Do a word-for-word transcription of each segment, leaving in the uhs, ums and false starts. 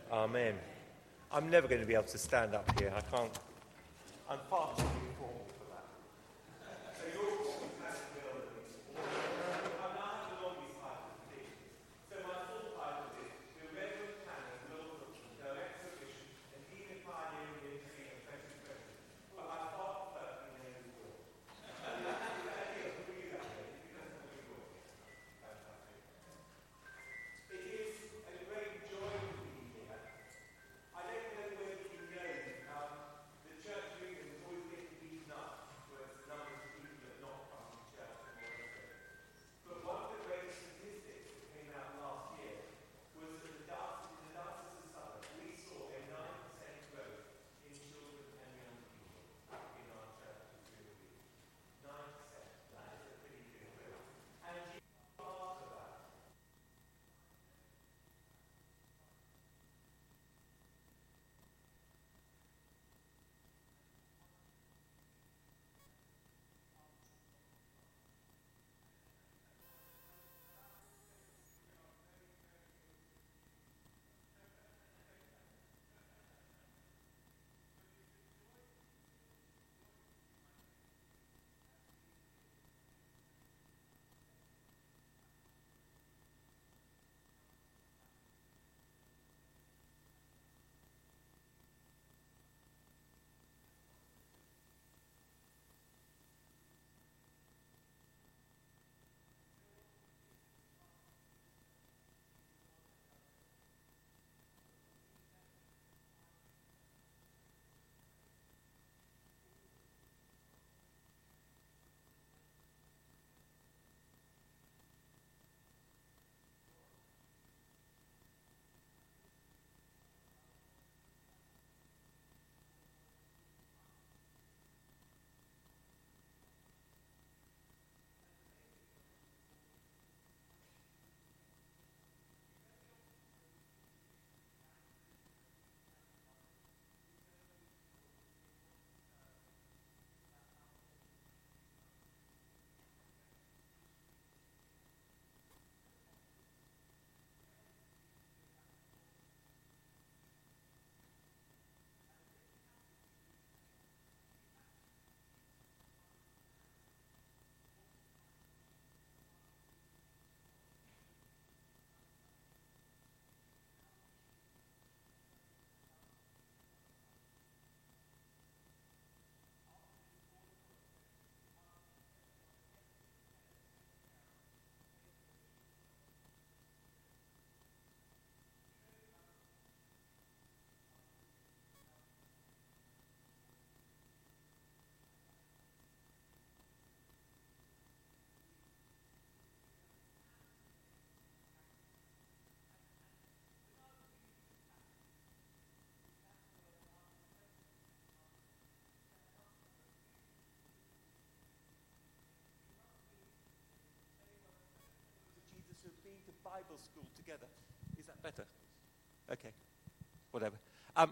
Amen. I'm never going to be able to stand up here. I can't. I'm far too informal for that. So you're all fantastic buildings. I'm not having the longest title of these. So my full title is The Reverend Canon Will Brooklyn, Director of Mission and Dean of Pioneering Ministry of twenty twenty. But I thought that in the world. It is a great joy to be here. I don't know whether you know, um, the Church of England is always getting beaten up with numbers of people that not come to church and all the rest. But one of the great statistics that came out last year was that the Diocese, in the Diocese of Southwark, we saw a nine percent growth in children and young people in our churches through the week. nine percent. That is a pretty good growth. And you are after that. Jesus who've been to Bible school together. Is that better? Okay, whatever. Um,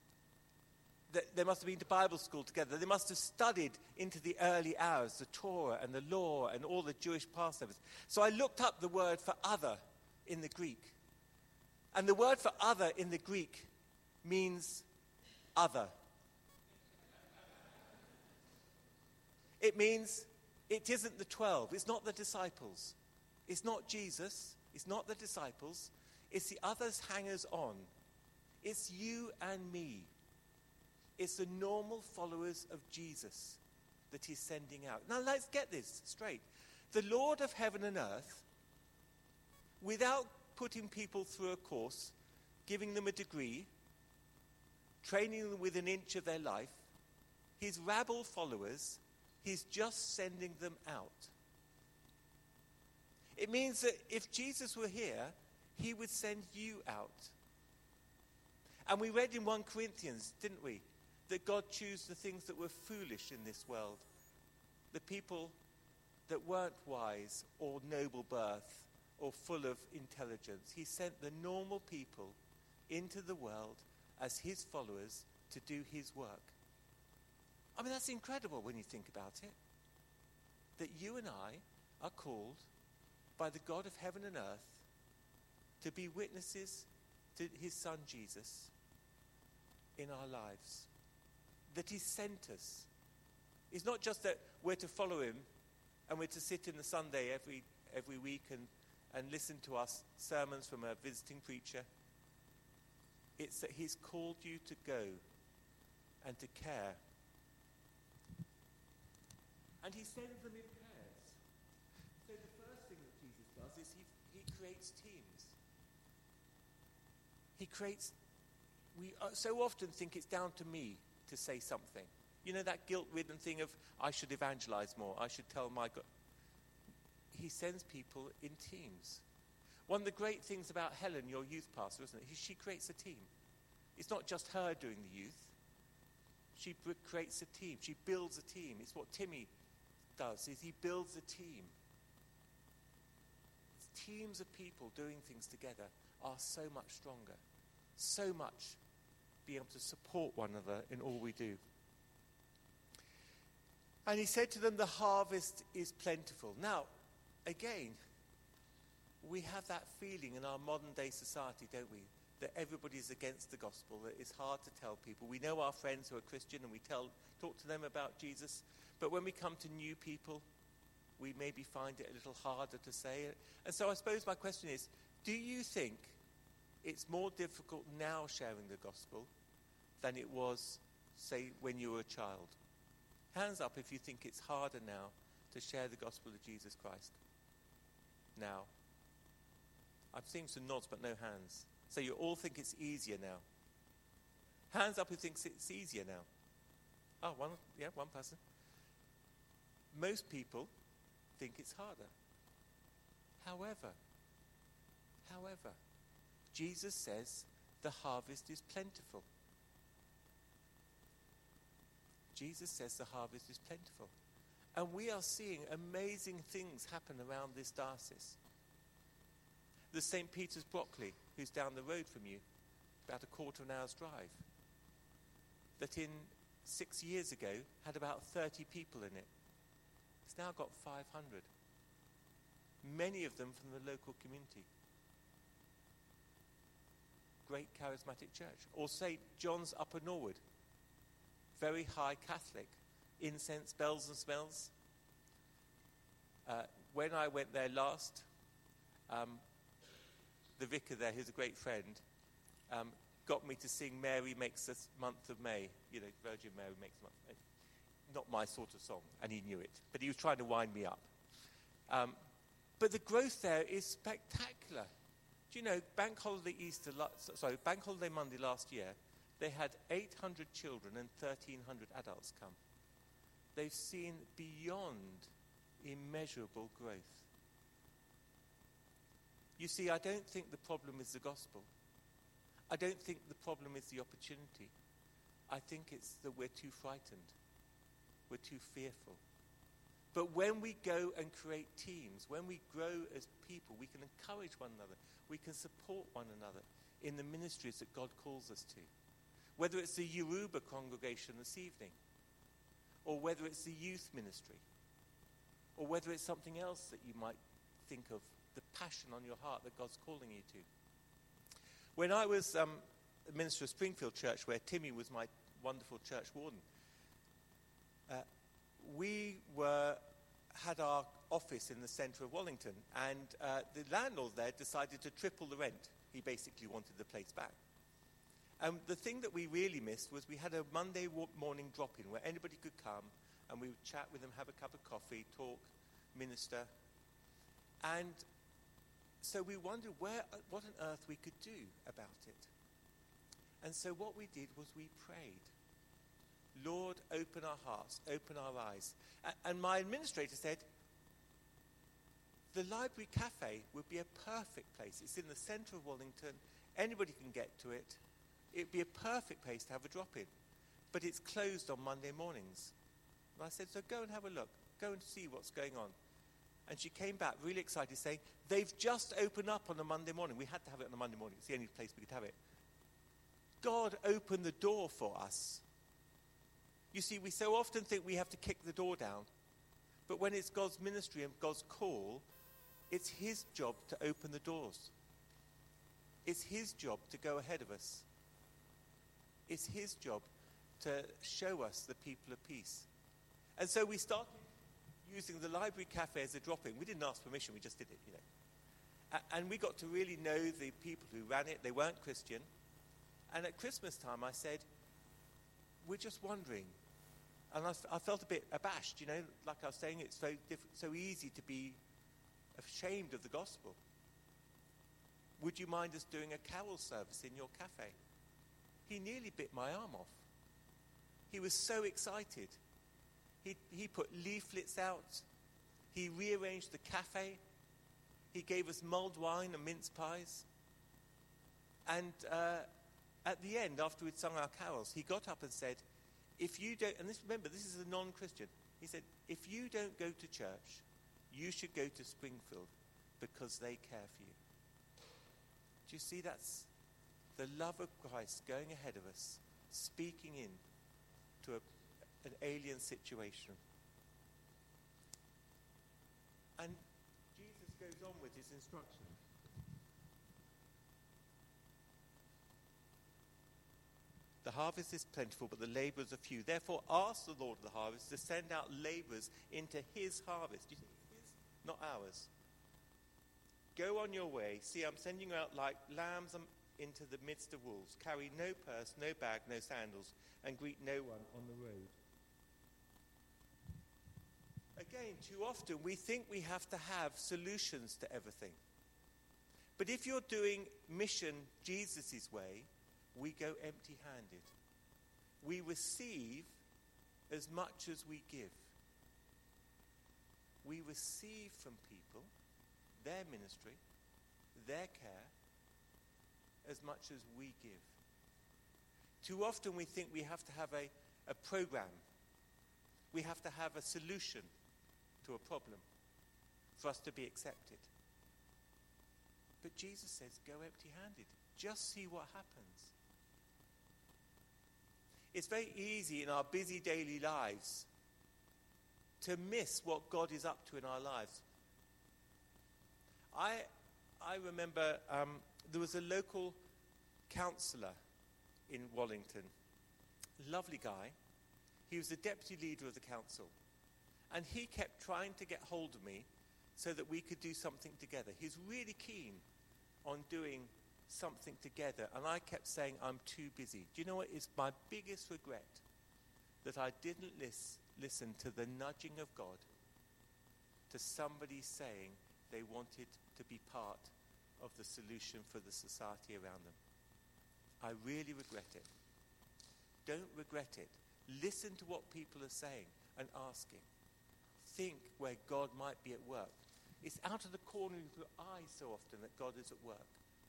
th- they must have been to Bible school together. They must have studied into the early hours, the Torah and the law and all the Jewish Passovers. So I looked up the word for other in the Greek. And the word for other in the Greek means other. It means it isn't the twelve. It's not the disciples. It's not Jesus. It's not the disciples. It's the others hangers on. It's you and me. It's the normal followers of Jesus that he's sending out. Now let's get this straight. The Lord of heaven and earth, without putting people through a course, giving them a degree, training them with an inch of their life, his rabble followers, he's just sending them out. It means that if Jesus were here, he would send you out. And we read in First Corinthians, didn't we, that God chose the things that were foolish in this world, the people that weren't wise or noble birth or full of intelligence. He sent the normal people into the world as his followers to do his work. I mean, that's incredible when you think about it. That you and I are called by the God of heaven and earth to be witnesses to his son Jesus in our lives. That he sent us. It's not just that we're to follow him and we're to sit in the Sunday every every week and, and listen to our sermons from a visiting preacher. It's that he's called you to go and to care. And he sends them in pairs. So the first thing that Jesus does is he, he creates teams. He creates, we so often think it's down to me to say something. You know that guilt-ridden thing of, I should evangelize more, I should tell my God. He sends people in teams. One of the great things about Helen, your youth pastor, isn't it? She creates a team. It's not just her doing the youth. She creates a team. She builds a team. It's what Timmy does, is he builds a team. Teams of people doing things together are so much stronger. So much be able to support one another in all we do. And he said to them, the harvest is plentiful. Now, again, we have that feeling in our modern day society, don't we? That everybody's against the gospel, that it's hard to tell people. We know our friends who are Christian and we tell, talk to them about Jesus. But when we come to new people, we maybe find it a little harder to say it. And so I suppose my question is, do you think it's more difficult now sharing the gospel than it was, say, when you were a child? Hands up if you think it's harder now to share the gospel of Jesus Christ. Now. I'm seeing some nods but no hands. So you all think it's easier now. Hands up who thinks it's easier now. Oh, one, yeah, one person. Most people think it's harder. However, however, Jesus says the harvest is plentiful. Jesus says the harvest is plentiful. And we are seeing amazing things happen around this diocese. The Saint Peter's Brockley, who's down the road from you, about a quarter of an hour's drive, that in six years ago had about thirty people in it. It's now got five hundred. Many of them from the local community. Great charismatic church. Or Saint John's Upper Norwood. Very high Catholic. Incense, bells and smells. Uh, when I went there last, um, the vicar there, who's a great friend, um, got me to sing Mary Makes the Month of May. You know, Virgin Mary Makes the Month of May. Not my sort of song, and he knew it. But he was trying to wind me up. Um, but the growth there is spectacular. Do you know, Bank Holiday Easter, sorry, Bank Holiday Monday last year, they had eight hundred children and thirteen hundred adults come. They've seen beyond immeasurable growth. You see, I don't think the problem is the gospel. I don't think the problem is the opportunity. I think it's that we're too frightened. We're too fearful. But when we go and create teams, when we grow as people, we can encourage one another. We can support one another in the ministries that God calls us to. Whether it's the Yoruba congregation this evening, or whether it's the youth ministry, or whether it's something else that you might think of, the passion on your heart that God's calling you to. When I was um, a minister of Springfield Church, where Timmy was my wonderful church warden, uh, we were had our office in the centre of Wallington, and uh, the landlord there decided to triple the rent. He basically wanted the place back. And the thing that we really missed was we had a Monday morning drop-in where anybody could come, and we would chat with them, have a cup of coffee, talk, minister. And so we wondered where, what on earth we could do about it. And so what we did was we prayed. Lord, open our hearts, open our eyes. A- and my administrator said, the library cafe would be a perfect place. It's in the centre of Wallington. Anybody can get to it. It'd be a perfect place to have a drop-in. But it's closed on Monday mornings. And I said, so go and have a look. Go and see what's going on. And she came back really excited saying, they've just opened up on a Monday morning. We had to have it on a Monday morning. It's the only place we could have it. God opened the door for us. You see, we so often think we have to kick the door down. But when it's God's ministry and God's call, it's his job to open the doors. It's his job to go ahead of us. It's his job to show us the people of peace. And so we started using the library cafe as a drop-in. We didn't ask permission, we just did it, you know. A- and we got to really know the people who ran it. They weren't Christian. And at Christmas time I said, we're just wondering. And I, f- I felt a bit abashed, you know, like I was saying, it's so diff- so easy to be ashamed of the gospel. Would you mind us doing a carol service in your cafe? He nearly bit my arm off. He was so excited. He, he put leaflets out. He rearranged the cafe. He gave us mulled wine and mince pies. And uh, at the end, after we'd sung our carols, he got up and said, if you don't, and this, remember, this is a non-Christian. He said, if you don't go to church, you should go to Springfield because they care for you. Do you see that's the love of Christ going ahead of us, speaking in to a, an alien situation. And Jesus goes on with his instructions. The harvest is plentiful, but the laborers are few. Therefore, ask the Lord of the harvest to send out laborers into his harvest. Do you think it's his? Not ours. Go on your way. See, I'm sending you out like lambs into the midst of wolves. Carry no purse, no bag, no sandals, and greet no one on the road. Again, too often we think we have to have solutions to everything. But if you're doing mission Jesus' way, we go empty-handed. We receive as much as we give. We receive from people their ministry, their care, as much as we give. Too often we think we have to have a, a program. We have to have a solution to a problem for us to be accepted. But Jesus says, go empty-handed. Just see what happens. It's very easy in our busy daily lives to miss what God is up to in our lives. I I remember um, there was a local councillor in Wallington, lovely guy. He was the deputy leader of the council. And he kept trying to get hold of me so that we could do something together. He's really keen on doing something together. And I kept saying, I'm too busy. Do you know what is my biggest regret? That I didn't lis- listen to the nudging of God, to somebody saying they wanted to be part of the solution for the society around them. I really regret it. Don't regret it. Listen to what people are saying and asking. Think where God might be at work. It's out of the corner of your eye so often that God is at work.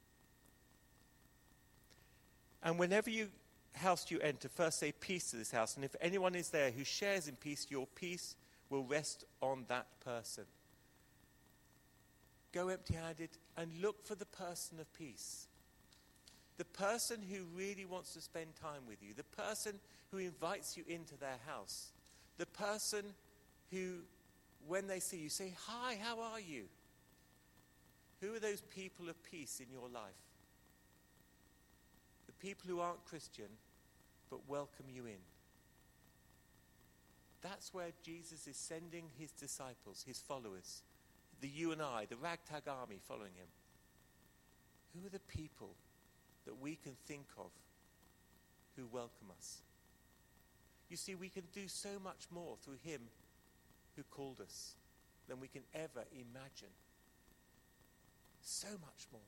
And whenever you house you enter, first say peace to this house. And if anyone is there who shares in peace, your peace will rest on that person. Go empty-handed and look for the person of peace. The person who really wants to spend time with you. The person who invites you into their house. The person who, when they see you, say, hi, how are you? Who are those people of peace in your life? The people who aren't Christian, but welcome you in. That's where Jesus is sending his disciples, his followers, the you and I, the ragtag army following him. Who are the people that we can think of who welcome us? You see, we can do so much more through him who called us than we can ever imagine. So much more.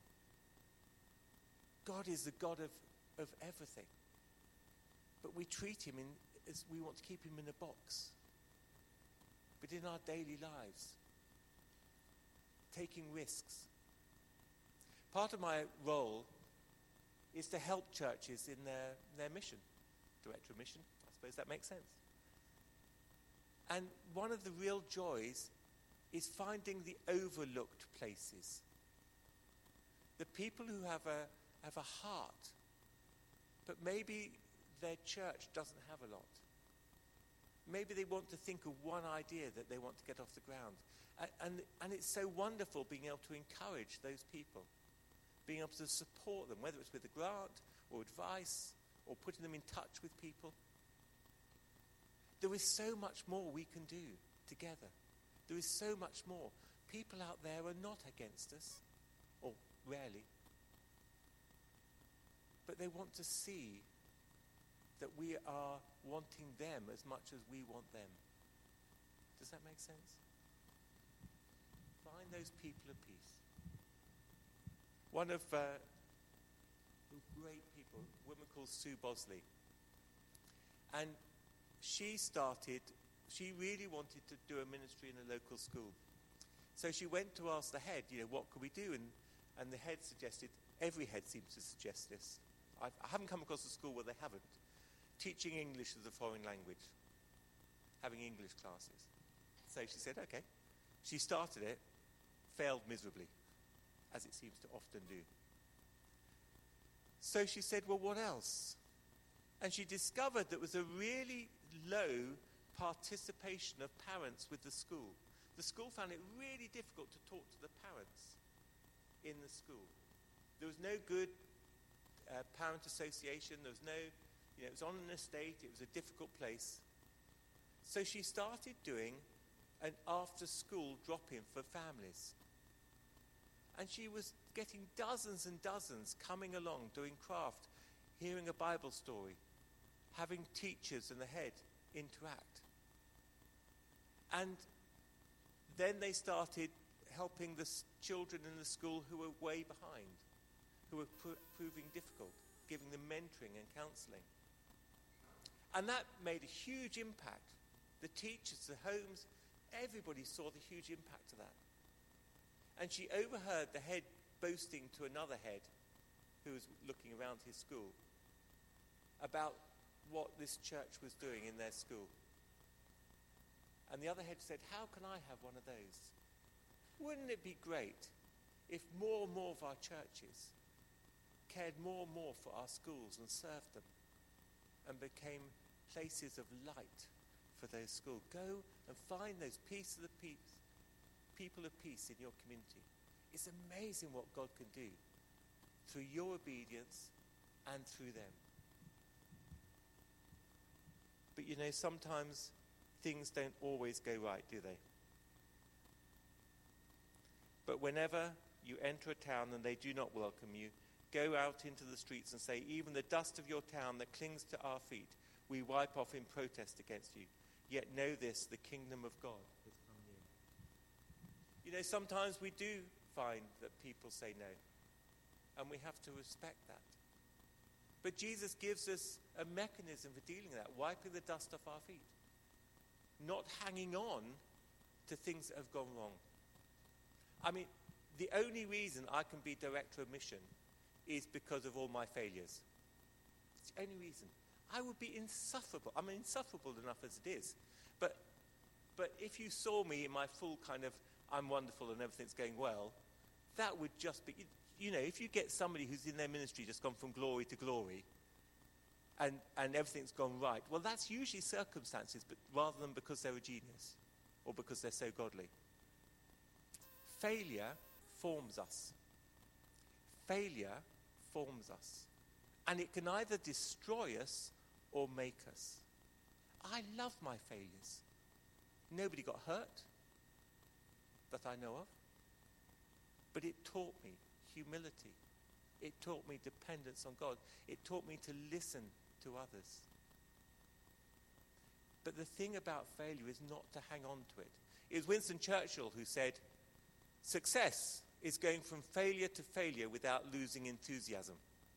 God is the God of, of everything. But we treat him in, as we want to keep him in a box. But in our daily lives, taking risks. Part of my role is to help churches in their, their mission. Director of mission, I suppose that makes sense. And one of the real joys is finding the overlooked places. The people who have a, have a heart, but maybe their church doesn't have a lot. Maybe they want to think of one idea that they want to get off the ground. And, and, and it's so wonderful being able to encourage those people. being able to support them, whether it's with a grant or advice or putting them in touch with people. There is so much more we can do together. There is so much more. People out there are not against us, or rarely, but they want to see that we are wanting them as much as we want them. Does that make sense? Find those people of peace. One of uh, the great people, a woman called Sue Bosley, and she started, she really wanted to do a ministry in a local school. So she went to ask the head, you know, what could we do? And, and the head suggested, every head seems to suggest this. I've, I haven't come across a school where they haven't. Teaching English as a foreign language. Having English classes. So she said, okay. She started it, failed miserably, as it seems to often do. So she said, well, what else? And she discovered there was a really low participation of parents with the school. The school found it really difficult to talk to the parents in the school. There was no good uh, parent association. There was no, you know, it was on an estate. It was a difficult place. So she started doing an after-school drop-in for families. And she was getting dozens and dozens coming along, doing craft, hearing a Bible story, having teachers and the head interact. And then they started helping the s- children in the school who were way behind, who were pr- proving difficult, giving them mentoring and counselling. And that made a huge impact. The teachers, the homes, everybody saw the huge impact of that. And she overheard the head boasting to another head who was looking around his school about what this church was doing in their school. And the other head said, how can I have one of those? Wouldn't it be great if more and more of our churches cared more and more for our schools and served them and became places of light for those schools? Go and find those peace of the peace, people of peace in your community. It's amazing what God can do through your obedience and through them. But you know, sometimes things don't always go right, do they? But whenever you enter a town and they do not welcome you, go out into the streets and say, even the dust of your town that clings to our feet, we wipe off in protest against you. Yet know this, the kingdom of God has come near. You know, sometimes we do find that people say no, and we have to respect that. But Jesus gives us a mechanism for dealing with that, wiping the dust off our feet. Not hanging on to things that have gone wrong. I mean, the only reason I can be director of mission is because of all my failures. It's the only reason. I would be insufferable. I'm insufferable enough as it is. But, but if you saw me in my full kind of, I'm wonderful and everything's going well, that would just be... You know, if you get somebody who's in their ministry just gone from glory to glory and, and everything's gone right, well, that's usually circumstances, but rather than because they're a genius or because they're so godly. Failure forms us. Failure forms us. And it can either destroy us or make us. I love my failures. Nobody got hurt that I know of. But it taught me humility. It taught me dependence on God. It taught me to listen to others. But the thing about failure is not to hang on to it. It was Winston Churchill who said, success is going from failure to failure without losing enthusiasm.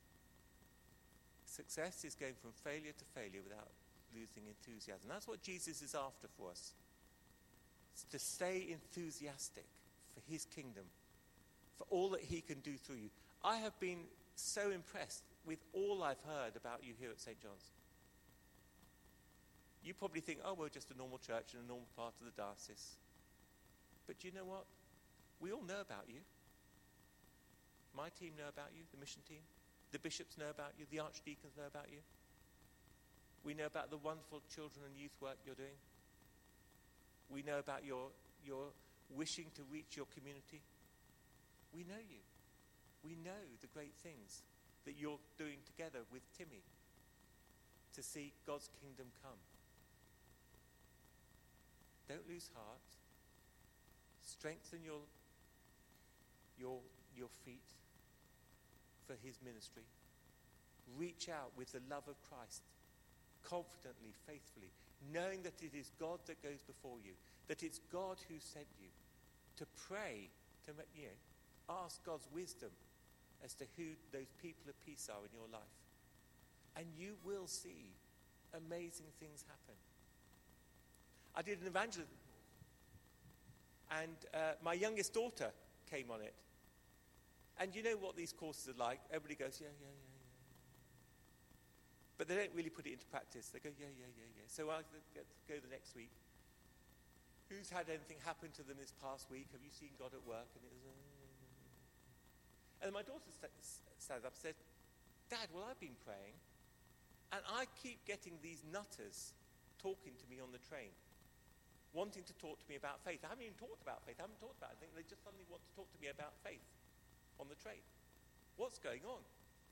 Success is going from failure to failure without losing enthusiasm. That's what Jesus is after for us. It's to stay enthusiastic for his kingdom, for all that he can do through you. I have been so impressed with all I've heard about you here at Saint John's. You probably think, oh, we're just a normal church in a normal part of the diocese. But you know what? We all know about you. My team know about you, the mission team. The bishops know about you. The archdeacons know about you. We know about the wonderful children and youth work you're doing. We know about your, your wishing to reach your community. We know you. We know the great things that you're doing together with Timmy to see God's kingdom come. Don't lose heart. Strengthen your, your, your feet for his ministry. Reach out with the love of Christ, confidently, faithfully, knowing that it is God that goes before you, that it's God who sent you, to pray, to you know, ask God's wisdom as to who those people of peace are in your life. And you will see amazing things happen. I did an evangelism, and uh, my youngest daughter came on it. And you know what these courses are like? Everybody goes, yeah, yeah, yeah, yeah. But they don't really put it into practice. They go, yeah, yeah, yeah, yeah. So I'll go the next week. Who's had anything happen to them this past week? Have you seen God at work? And it was, uh... and my daughter st- stands up and says, Dad, well, I've been praying, and I keep getting these nutters talking to me on the train, wanting to talk to me about faith. I haven't even talked about faith. I haven't talked about it. I think they just suddenly want to talk to me about faith on the train. What's going on?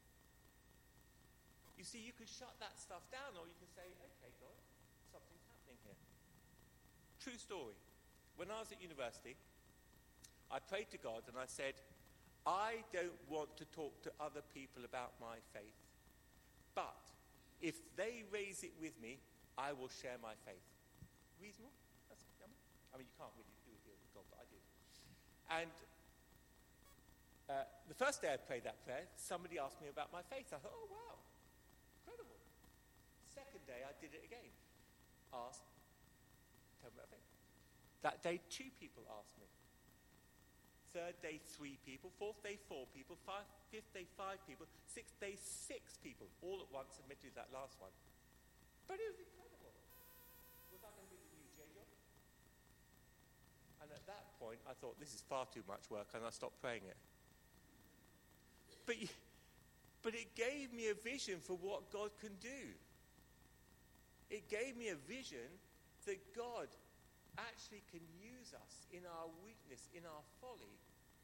You see, you can shut that stuff down, or you can say, okay, God, something's happening here. True story. When I was at university, I prayed to God and I said, I don't want to talk to other people about my faith, but if they raise it with me, I will share my faith. Reasonable? That's, I mean, you can't really do a deal with God, but I did. And uh, the first day I prayed that prayer, somebody asked me about my faith. I thought, oh, wow, incredible. Second day, I did it again. Asked, tell me about faith. That day, two people asked me. Third day, three people. Fourth day, four people. Five, fifth day, five people. Sixth day, six people. All at once, admitted that last one. But it was incredible. Was I going to be the new J-Job? And at that point, I thought, this is far too much work, and I stopped praying it. But, but it gave me a vision for what God can do. It gave me a vision that God actually can use us in our weakness, in our folly,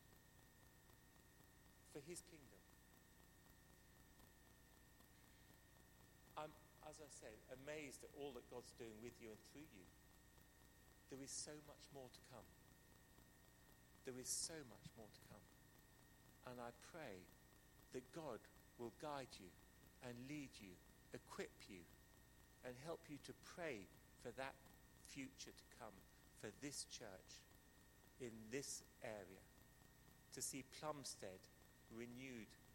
for his kingdom. I'm, as I said, amazed at all that God's doing with you and through you. There is so much more to come. There is so much more to come. And I pray that God will guide you and lead you, equip you, and help you to pray for that future to come, for this church in this area, to see Plumstead renewed